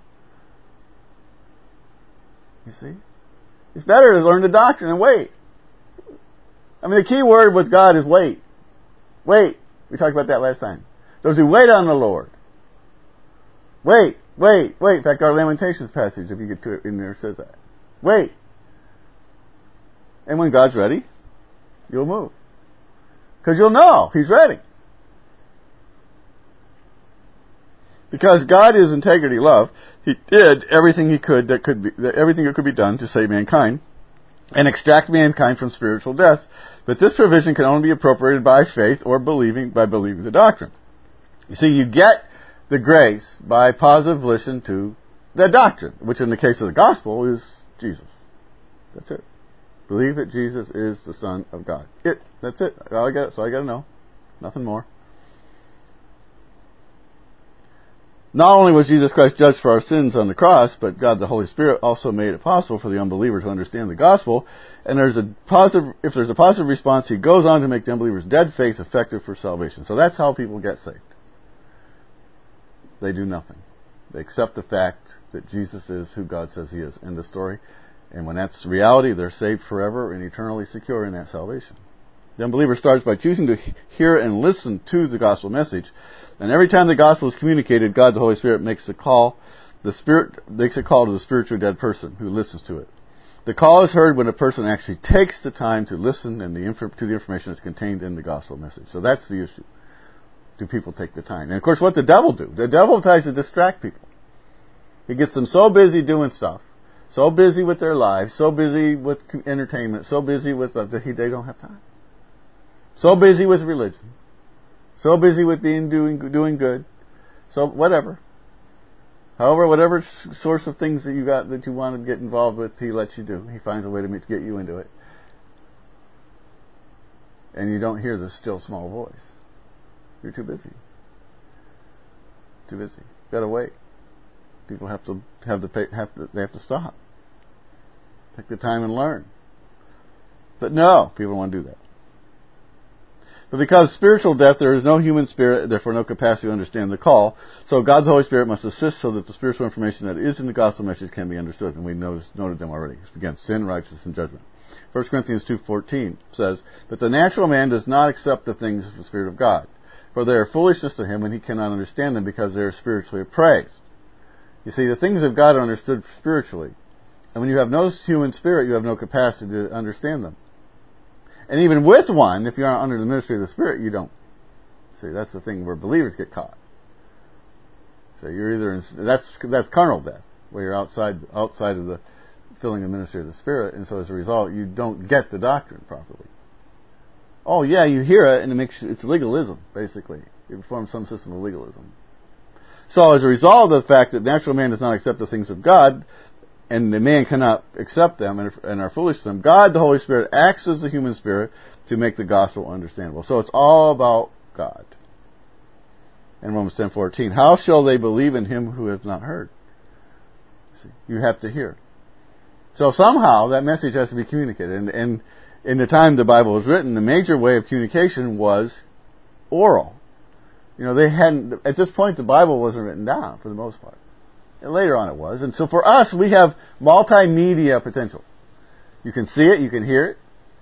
You see? It's better to learn the doctrine and wait. I mean, the key word with God is wait. Wait. We talked about that last time. Those who wait on the Lord. Wait, wait, wait. In fact, our Lamentations passage, if you get to it in there, says that. Wait. And when God's ready, you'll move. Because you'll know He's ready. Because God is integrity, love. He did everything He could that could be, everything that could be done to save mankind and extract mankind from spiritual death. But this provision can only be appropriated by faith or believing by believing the doctrine. You see, you get the grace by positive volition to the doctrine, which in the case of the gospel is Jesus. That's it. Believe that Jesus is the Son of God. It. That's it. All I got. That's all I got to know. Nothing more. Not only was Jesus Christ judged for our sins on the cross, but God the Holy Spirit also made it possible for the unbeliever to understand the gospel. And there's a positive, if there's a positive response, He goes on to make the unbeliever's dead faith effective for salvation. So that's how people get saved. They do nothing. They accept the fact that Jesus is who God says He is. End of story. And when that's reality, they're saved forever and eternally secure in that salvation. The unbeliever starts by choosing to hear and listen to the gospel message. And every time the gospel is communicated, God the Holy Spirit makes a call. The Spirit makes a call to the spiritually dead person who listens to it. The call is heard when a person actually takes the time to listen and the inf- to the information that's contained in the gospel message. So that's the issue. Do people take the time? And of course, what the devil do? The devil tries to distract people. He gets them so busy doing stuff, so busy with their lives, so busy with entertainment, so busy with stuff that he, they don't have time. So busy with religion. So busy with being doing doing good. So whatever. However, whatever source of things that you got that you want to get involved with, he lets you do. He finds a way to get you into it. And you don't hear the still small voice. You're too busy. Too busy. Got to wait. People have to have the have to they have to stop. Take the time and learn. But no, people don't want to do that. But because spiritual death, there is no human spirit, therefore no capacity to understand the call. So God's Holy Spirit must assist so that the spiritual information that is in the gospel message can be understood. And we noticed, noted them already. Again, sin, righteousness, and judgment. First Corinthians two fourteen says, "But the natural man does not accept the things of the Spirit of God, for they are foolishness to him, and he cannot understand them because they are spiritually appraised." You see, the things of God are understood spiritually. And when you have no human spirit, you have no capacity to understand them. And even with one, if you're not under the ministry of the Spirit, you don't. See, that's the thing where believers get caught. So you're either in, that's that's carnal death, where you're outside outside of the filling the ministry of the Spirit, and so as a result, you don't get the doctrine properly. Oh yeah, you hear it, and it makes it's legalism basically. It forms some system of legalism. So as a result of the fact that natural man does not accept the things of God, and the man cannot accept them and are foolish to them, God, the Holy Spirit, acts as the human spirit to make the gospel understandable. So it's all about God. In Romans ten fourteen, how shall they believe in him who has not heard? See, you have to hear. So somehow that message has to be communicated. And, and in the time the Bible was written, the major way of communication was oral. You know, they hadn't, at this point the Bible wasn't written down for the most part. And later on it was. And so for us, we have multimedia potential. You can see it, you can hear it.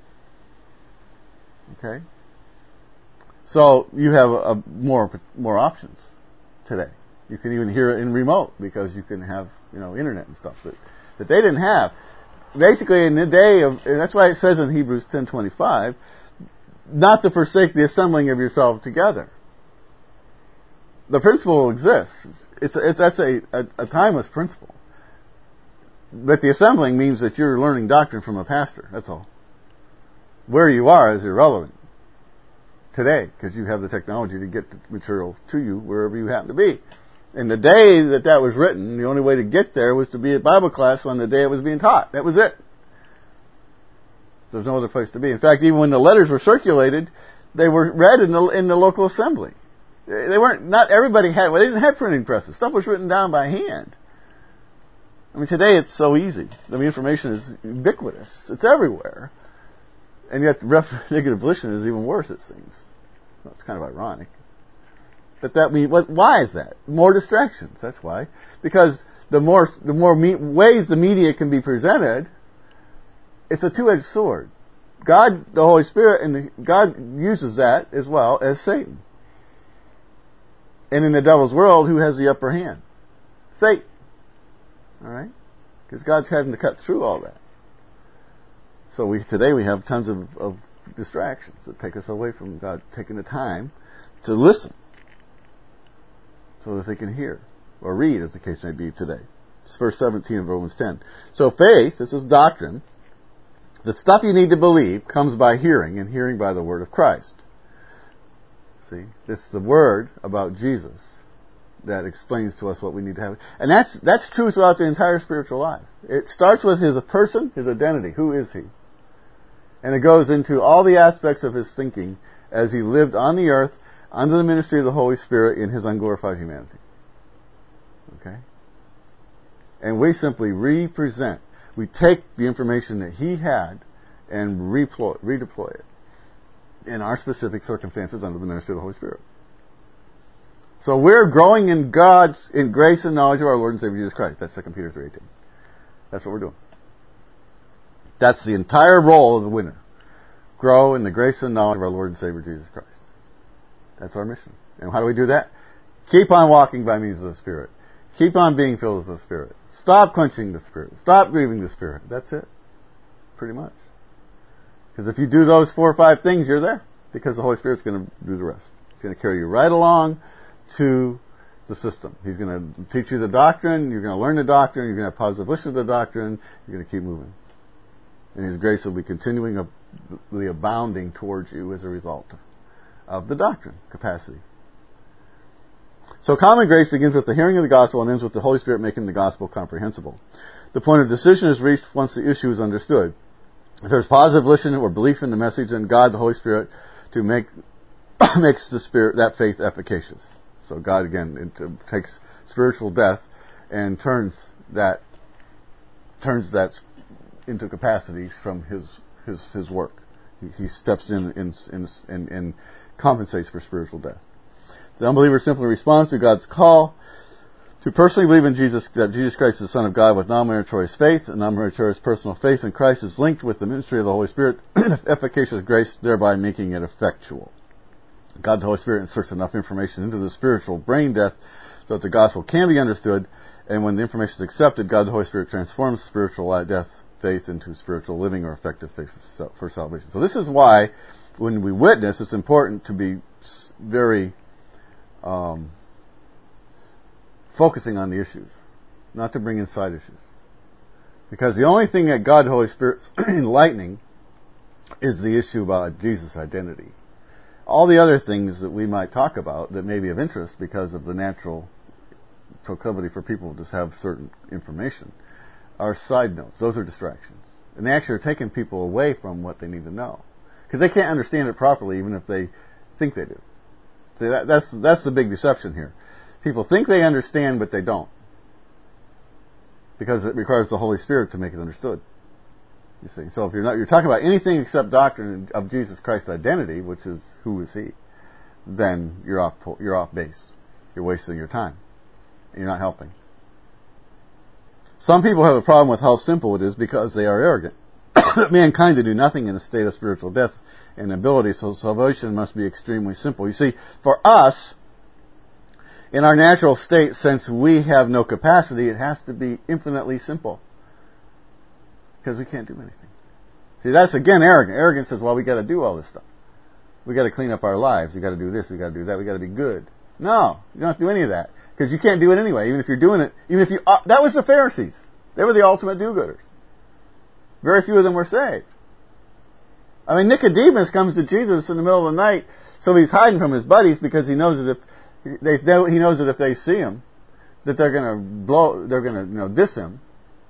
Okay? So you have a, a more more options today. You can even hear it in remote because you can have, you know, internet and stuff that, that they didn't have. Basically in the day of, and that's why it says in Hebrews ten twenty-five, not to forsake the assembling of yourself together. The principle exists. It's, it's that's a, a, a timeless principle. But the assembling means that you're learning doctrine from a pastor. That's all. Where you are is irrelevant today because you have the technology to get the material to you wherever you happen to be. In the day that that was written, the only way to get there was to be at Bible class on the day it was being taught. That was it. There's no other place to be. In fact, even when the letters were circulated, they were read in the in the local assembly. They weren't, not everybody had, well, they didn't have printing presses. Stuff was written down by hand. I mean, today it's so easy. I mean, information is ubiquitous. It's everywhere. And yet the negative volition is even worse, it seems. Well, it's kind of ironic. But that means, what, why is that? More distractions, that's why. Because the more, the more me, ways the media can be presented, it's a two-edged sword. God, the Holy Spirit, and the, God uses that as well as Satan. And in the devil's world, who has the upper hand? Satan. Alright? Because God's having to cut through all that. So we today we have tons of, of distractions that take us away from God taking the time to listen. So that they can hear. Or read, as the case may be today. It's verse seventeen of Romans ten. So faith, this is doctrine, the stuff you need to believe comes by hearing, and hearing by the word of Christ. See, this is the word about Jesus that explains to us what we need to have. And that's that's true throughout the entire spiritual life. It starts with his person, his identity. Who is he? And it goes into all the aspects of his thinking as he lived on the earth under the ministry of the Holy Spirit in his unglorified humanity. Okay? And we simply represent, we take the information that he had and redeploy, redeploy it in our specific circumstances under the ministry of the Holy Spirit. So we're growing in God's, in grace and knowledge of our Lord and Savior Jesus Christ. That's Second Peter three eighteen. That's what we're doing. That's the entire role of the winner. Grow in the grace and knowledge of our Lord and Savior Jesus Christ. That's our mission. And how do we do that? Keep on walking by means of the Spirit. Keep on being filled with the Spirit. Stop quenching the Spirit. Stop grieving the Spirit. That's it. Pretty much. Because if you do those four or five things, you're there. Because the Holy Spirit's going to do the rest. He's going to carry you right along to the system. He's going to teach you the doctrine. You're going to learn the doctrine. You're going to have positive volition of the doctrine. You're going to keep moving. And His grace will be continuing abounding towards you as a result of the doctrine capacity. So common grace begins with the hearing of the gospel and ends with the Holy Spirit making the gospel comprehensible. The point of decision is reached once the issue is understood. If there's positive volition or belief in the message, then God, the Holy Spirit, to make makes the spirit that faith efficacious. So God again it takes spiritual death and turns that turns that into capacity from His His His work. He, he steps in and in, in, in, compensates for spiritual death. The unbeliever simply responds to God's call to personally believe in Jesus, that Jesus Christ is the Son of God with non-meritorious faith, and non-meritorious personal faith in Christ is linked with the ministry of the Holy Spirit, efficacious grace, thereby making it effectual. God, the Holy Spirit, inserts enough information into the spiritual brain death so that the gospel can be understood, and when the information is accepted, God, the Holy Spirit, transforms spiritual death faith into spiritual living or effective faith for salvation. So this is why, when we witness, it's important to be very um, focusing on the issues, not to bring in side issues. Because the only thing that God, the Holy Spirit, is enlightening is the issue about Jesus' identity. All the other things that we might talk about that may be of interest because of the natural proclivity for people to have certain information are side notes. Those are distractions. And they actually are taking people away from what they need to know. Because they can't understand it properly even if they think they do. See, that, that's, that's the big deception here. People think they understand, but they don't. Because it requires the Holy Spirit to make it understood. You see, so if you're not, you're talking about anything except doctrine of Jesus Christ's identity, which is who is He, then you're off, you're off base. You're wasting your time. And you're not helping. Some people have a problem with how simple it is because they are arrogant. Mankind to do nothing in a state of spiritual death and ability, so salvation must be extremely simple. You see, for us, in our natural state, since we have no capacity, it has to be infinitely simple. Because we can't do anything. See, that's again arrogant. Arrogance says, well, we got to do all this stuff. We got to clean up our lives. We got to do this. We got to do that. We got to be good. No, you don't have to do any of that because you can't do it anyway. Even if you're doing it, even if you uh, that was the Pharisees. They were the ultimate do-gooders. Very few of them were saved. I mean, Nicodemus comes to Jesus in the middle of the night, so he's hiding from his buddies because he knows that if they, they he knows that if they see him, that they're going to blow, they're going to you know diss him.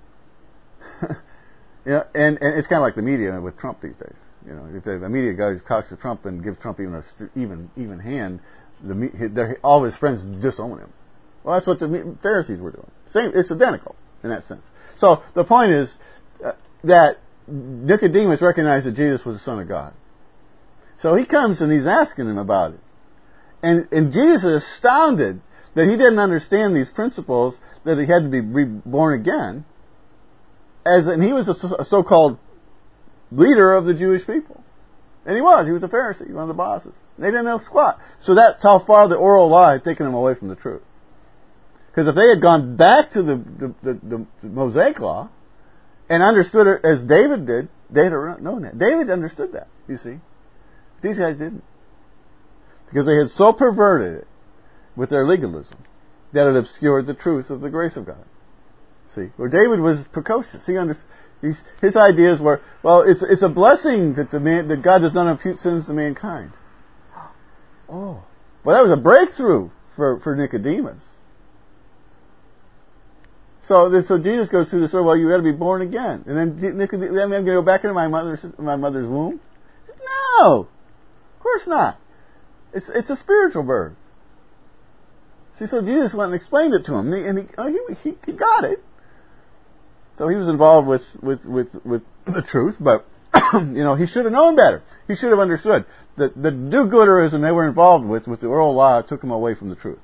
You know, and, and it's kind of like the media with Trump these days. You know, if the media guys talks to Trump and gives Trump even a even even hand, the all of his friends disown him. Well, that's what the Pharisees were doing. Same, it's identical in that sense. So the point is uh, that Nicodemus recognized that Jesus was the Son of God. So he comes and he's asking him about it, and and Jesus is astounded that he didn't understand these principles, that he had to be reborn again. As, and he was a, a so-called leader of the Jewish people. And he was. He was a Pharisee, one of the bosses. They didn't know squat. So that's how far the oral law had taken them away from the truth. Because if they had gone back to the, the, the, the Mosaic law and understood it as David did, they'd have known that. David understood that, you see. These guys didn't. Because they had so perverted it with their legalism that it obscured the truth of the grace of God. See, where David was precocious. He under, he's, his ideas were, well, it's it's a blessing that the man, that God does not impute sins to mankind. Oh, well, that was a breakthrough for, for Nicodemus. So, so Jesus goes through the story. Well, you got to be born again, and then Nicodemus, I'm going to go back into my mother's my mother's womb. No, of course not. It's it's a spiritual birth. See, so Jesus went and explained it to him, and he he he, he got it. So he was involved with with with, with the truth, but you know, he should have known better. He should have understood that the do-gooderism they were involved with, with the oral law, took him away from the truth.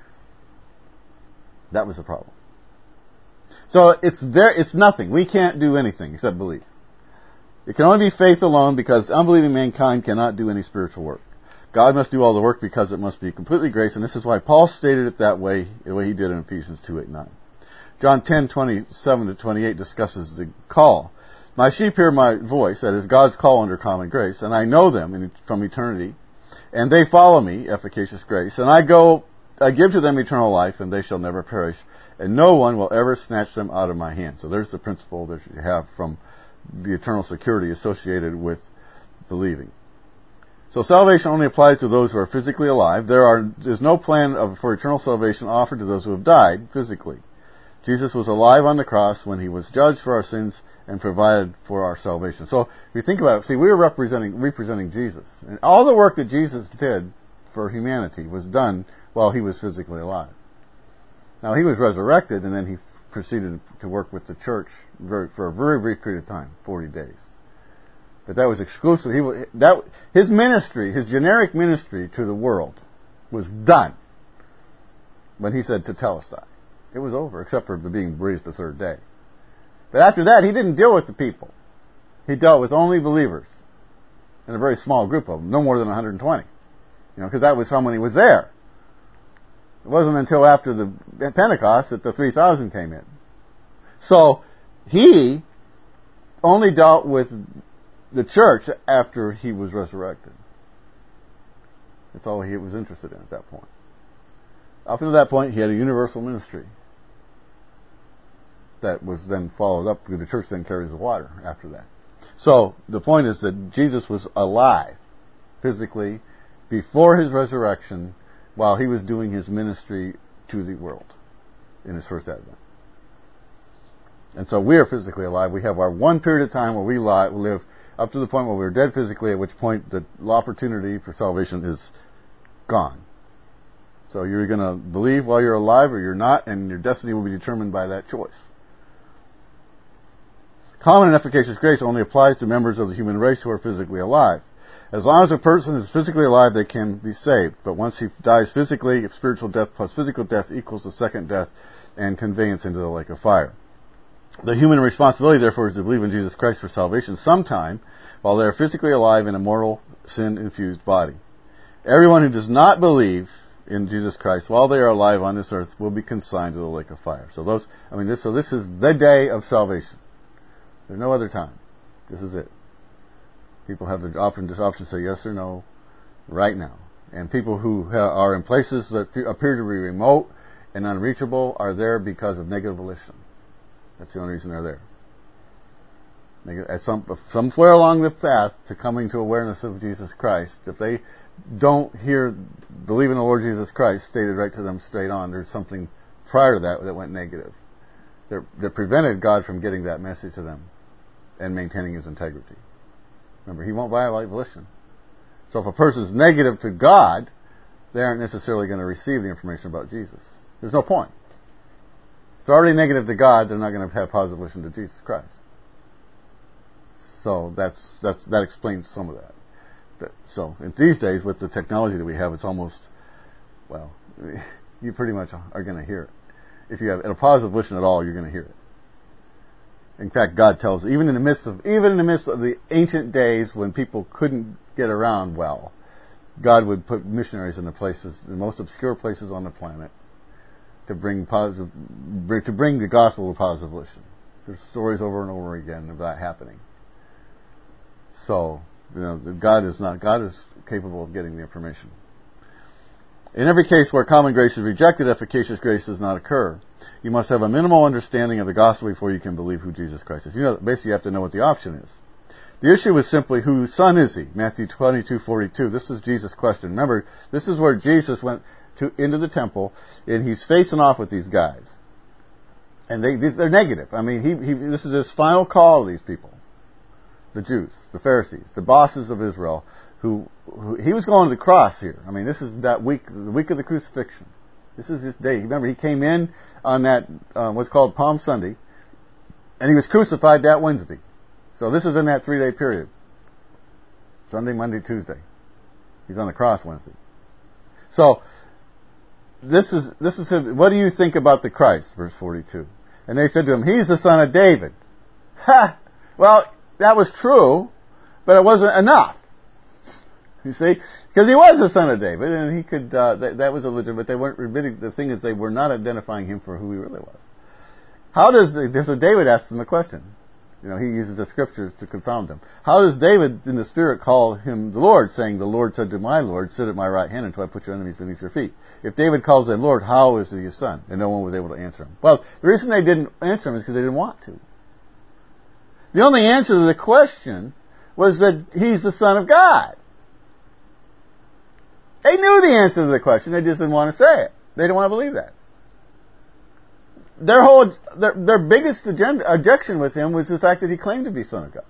That was the problem. So it's very, it's nothing. We can't do anything except believe. It can only be faith alone, because unbelieving mankind cannot do any spiritual work. God must do all the work because it must be completely grace, and this is why Paul stated it that way, the way he did in Ephesians two, eight, nine. John ten, twenty-seven to twenty-eight discusses the call. My sheep hear my voice, that is God's call under common grace, and I know them in, from eternity, and they follow me, efficacious grace, and I go, I give to them eternal life, and they shall never perish, and no one will ever snatch them out of my hand. So there's the principle that you have from the eternal security associated with believing. So salvation only applies to those who are physically alive. There are there's no plan of, for eternal salvation offered to those who have died physically. Jesus was alive on the cross when he was judged for our sins and provided for our salvation. So if you think about it, see, we were representing representing Jesus. And all the work that Jesus did for humanity was done while he was physically alive. Now, he was resurrected, and then he proceeded to work with the church very, for a very brief period of time, forty days. But that was exclusive. He, that, his ministry, his generic ministry to the world was done when he said, "Tetelestai." It was over, except for the being raised the third day. But after that, he didn't deal with the people. He dealt with only believers, and a very small group of them, no more than one hundred twenty. You know, because that was how many was there. It wasn't until after the Pentecost that the three thousand came in. So, he only dealt with the church after he was resurrected. That's all he was interested in at that point. Up to that point, he had a universal ministry that was then followed up, because the church then carries the water after that. So, the point is that Jesus was alive, physically, before his resurrection, while he was doing his ministry to the world in his first advent. And so we are physically alive. We have our one period of time where we live up to the point where we're dead physically, at which point the opportunity for salvation is gone. So you're going to believe while you're alive, or you're not, and your destiny will be determined by that choice. Common and efficacious grace only applies to members of the human race who are physically alive. As long as a person is physically alive, they can be saved. But once he dies physically, spiritual death plus physical death equals the second death and conveyance into the lake of fire. The human responsibility, therefore, is to believe in Jesus Christ for salvation sometime while they are physically alive in a mortal, sin-infused body. Everyone who does not believe in Jesus Christ while they are alive on this earth will be consigned to the lake of fire. So those, I mean, this, so this is the day of salvation. There's no other time. This is it. People have the option, this option to say yes or no right now. And people who ha- are in places that appear to be remote and unreachable are there because of negative volition. That's the only reason they're there. At some, somewhere along the path to coming to awareness of Jesus Christ, if they don't hear, believe in the Lord Jesus Christ stated right to them straight on, there's something prior to that that went negative. That, that prevented God from getting that message to them and maintaining his integrity. Remember, he won't violate volition. So if a person is negative to God, they aren't necessarily going to receive the information about Jesus. There's no point. If they're already negative to God, they're not going to have positive volition to Jesus Christ. So that's, that's, that explains some of that. But, so in these days, with the technology that we have, it's almost, well, you pretty much are going to hear it. If you have a positive volition at all, you're going to hear it. In fact, God tells, even in the midst of, even in the midst of the ancient days when people couldn't get around well, God would put missionaries in the places, the most obscure places on the planet, to bring positive, to bring the gospel with positive volition. There's stories over and over again of that happening. So, you know, God is not, God is capable of getting the information. In every case where common grace is rejected, efficacious grace does not occur. You must have a minimal understanding of the gospel before you can believe who Jesus Christ is. You know, basically you have to know what the option is. The issue is simply, whose son is he? Matthew twenty-two forty-two. This is Jesus' question. Remember, this is where Jesus went to into the temple, and he's facing off with these guys. And they, they're negative. I mean, he, he, this is his final call to these people. The Jews, the Pharisees, the bosses of Israel, who, who he was going to the cross here. I mean, this is that week, the week of the crucifixion. This is his day. Remember, he came in on that, uh, what's called Palm Sunday, and he was crucified that Wednesday. So this is in that three-day period. Sunday, Monday, Tuesday. He's on the cross Wednesday. So, this is, this is him. What do you think about the Christ? Verse forty-two. And they said to him, he's the son of David. Ha! Well, that was true, but it wasn't enough. You see? Because he was the son of David, and he could, uh, that, that was a legit, but they weren't admitting, the thing is they were not identifying him for who he really was. How does, the, so David asks them the question. You know, he uses the scriptures to confound them. How does David in the Spirit call him the Lord, saying, the Lord said to my Lord, sit at my right hand until I put your enemies beneath your feet? If David calls him Lord, how is he his son? And no one was able to answer him. Well, the reason they didn't answer him is because they didn't want to. The only answer to the question was that he's the Son of God. They knew the answer to the question, they just didn't want to say it. They didn't want to believe that. Their whole, their, their biggest agenda, objection with him was the fact that he claimed to be Son of God.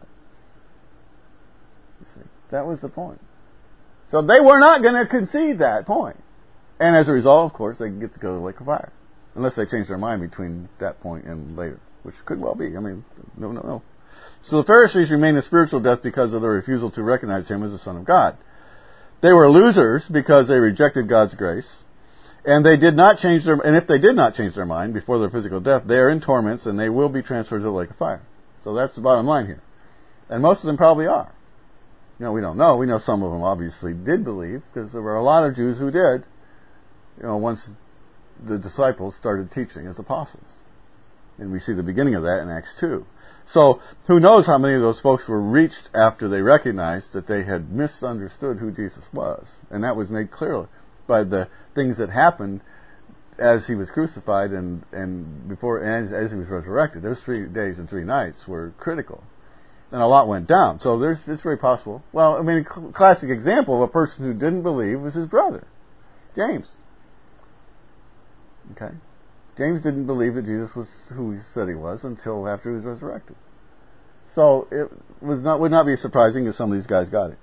You see, that was the point. So they were not going to concede that point. And as a result, of course, they get to go to the lake of fire. Unless they change their mind between that point and later. Which could well be. I mean, no, no, no. So the Pharisees remained in spiritual death because of their refusal to recognize him as the Son of God. They were losers because they rejected God's grace. And they did not change their, and if they did not change their mind before their physical death, they are in torments and they will be transferred to the lake of fire. So that's the bottom line here. And most of them probably are. You know, we don't know. We know some of them obviously did believe, because there were a lot of Jews who did, you know, once the disciples started teaching as apostles. And we see the beginning of that in Acts two. So, who knows how many of those folks were reached after they recognized that they had misunderstood who Jesus was. And that was made clear by the things that happened as he was crucified and, and before, and as, as he was resurrected. Those three days and three nights were critical. And a lot went down. So there's, it's very possible. Well, I mean, a classic example of a person who didn't believe was his brother, James. Okay? James didn't believe that Jesus was who he said he was until after he was resurrected. So it was not, would not be surprising if some of these guys got it.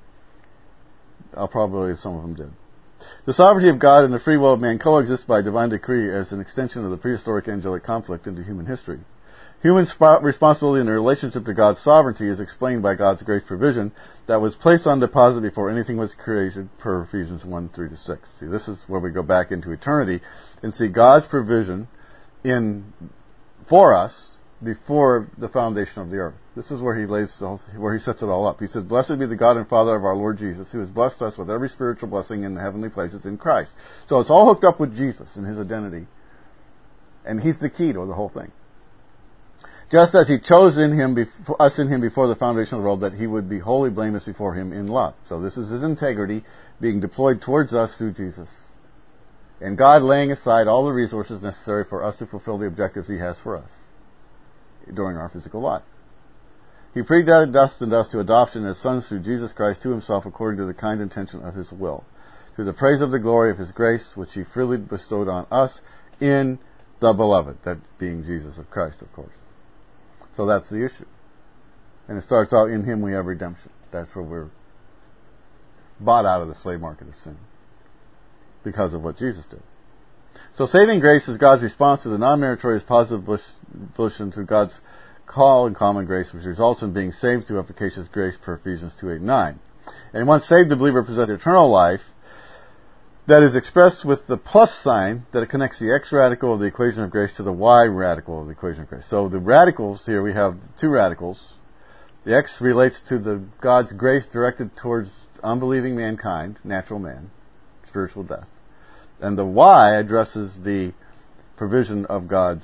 I'll probably some of them did. The sovereignty of God and the free will of man coexist by divine decree as an extension of the prehistoric angelic conflict into human history. Human sp- responsibility in their relationship to God's sovereignty is explained by God's grace provision that was placed on deposit before anything was created, per Ephesians one, three to six. See, this is where we go back into eternity and see God's provision in for us before the foundation of the earth. This is where he lays, where he sets it all up. He says, "Blessed be the God and Father of our Lord Jesus, who has blessed us with every spiritual blessing in the heavenly places in Christ." So it's all hooked up with Jesus and his identity. And he's the key to the whole thing. Just as he chose in him, before, us in him before the foundation of the world, that he would be wholly blameless before him in love. So this is his integrity being deployed towards us through Jesus. And God laying aside all the resources necessary for us to fulfill the objectives he has for us during our physical life. He predestined us to adoption as sons through Jesus Christ to himself according to the kind intention of his will, to the praise of the glory of his grace, which he freely bestowed on us in the beloved, that being Jesus of Christ, of course. So that's the issue. And it starts out, in him we have redemption. That's where we're bought out of the slave market of sin because of what Jesus did. So saving grace is God's response to the non-meritorious positive volition through God's call and common grace, which results in being saved through efficacious grace, per Ephesians two, eight, nine. And once saved, the believer possesses eternal life that is expressed with the plus sign that it connects the x radical of the equation of grace to the y radical of the equation of grace. So the radicals here, we have two radicals. The x relates to the God's grace directed towards unbelieving mankind, natural man, spiritual death. And the y addresses the provision of God's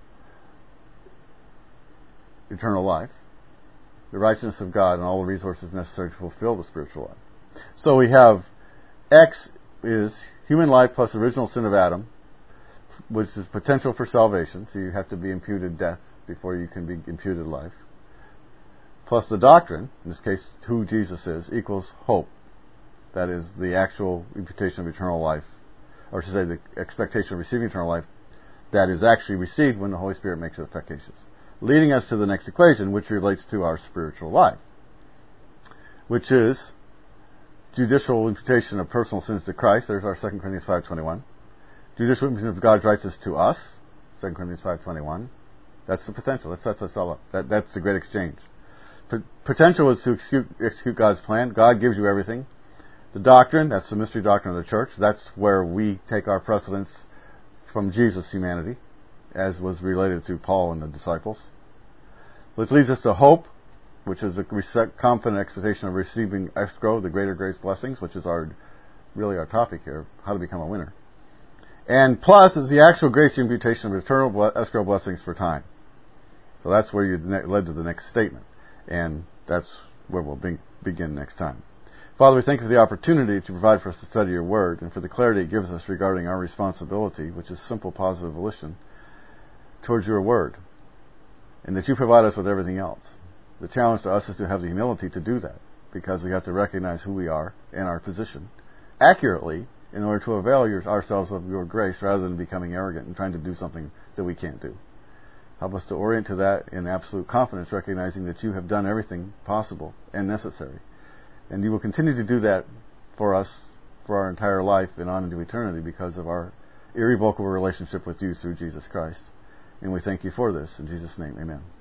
eternal life, the righteousness of God, and all the resources necessary to fulfill the spiritual life. So we have x is human life plus original sin of Adam, which is potential for salvation. So you have to be imputed death before you can be imputed life. Plus the doctrine, in this case who Jesus is, equals hope. That is the actual imputation of eternal life, or I should say the expectation of receiving eternal life that is actually received when the Holy Spirit makes it efficacious. Leading us to the next equation, which relates to our spiritual life, which is judicial imputation of personal sins to Christ. There's our Second Corinthians five twenty-one. Judicial imputation of God's righteousness to us. Second Corinthians five twenty-one. That's the potential. That sets us all up. That, that's the great exchange. P- potential is to execute, execute God's plan. God gives you everything. The doctrine, that's the mystery doctrine of the church. That's where we take our precedence from Jesus' humanity, as was related to Paul and the disciples. Which leads us to hope, which is a confident expectation of receiving escrow, the greater grace blessings, which is our really our topic here, how to become a winner. And plus is the actual grace imputation of eternal escrow blessings for time. So that's where you led to the next statement. And that's where we'll be, begin next time. Father, we thank you for the opportunity to provide for us to study your word and for the clarity it gives us regarding our responsibility, which is simple positive volition, towards your word. And that you provide us with everything else. The challenge to us is to have the humility to do that, because we have to recognize who we are and our position accurately in order to avail your, ourselves of your grace rather than becoming arrogant and trying to do something that we can't do. Help us to orient to that in absolute confidence, recognizing that you have done everything possible and necessary. And you will continue to do that for us for our entire life and on into eternity because of our irrevocable relationship with you through Jesus Christ. And we thank you for this. In Jesus' name, amen.